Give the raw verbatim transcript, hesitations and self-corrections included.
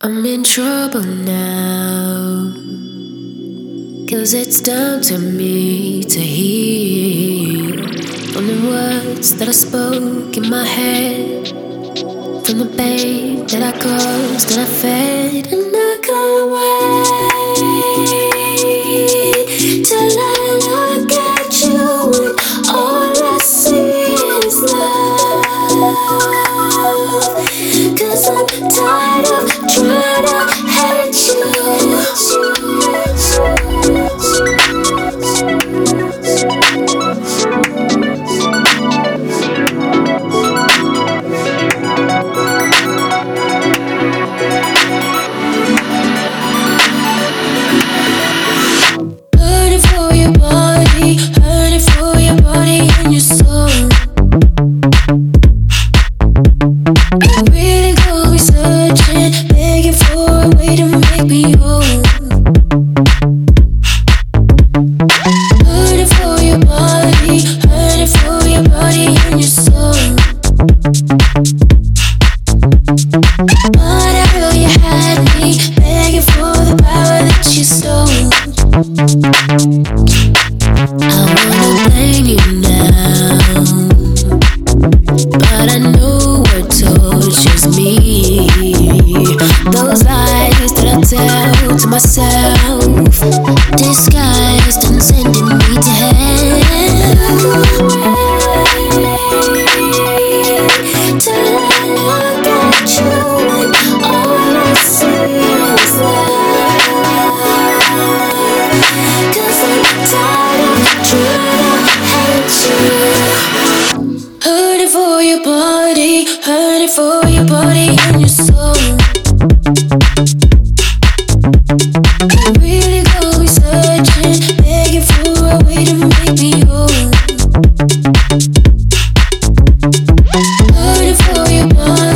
I'm in trouble now, 'cause it's down to me to heal from the words that I spoke in my head, from the pain that I caused and I fed. And I can't wait till I look at you and all I see is love. 'Cause I'm tired of trying to hate you. Hurting for your body, hurting for your body and your soul. Really go be searching, begging for a way to make me whole. Hurting for your body, hurting for your body and your soul. But I know you had me, begging for the power that you stole. I wanna blame you now, but I know what tortures me. Those lies that I tell to myself, disguised and sending me to hell. Till I look at you and all I see is love. 'Cause I'm tired of trying to hate you. Hurting for your body, hurting for your body and your soul. Really go be searching, begging for a way to make me whole. Hurting for your body.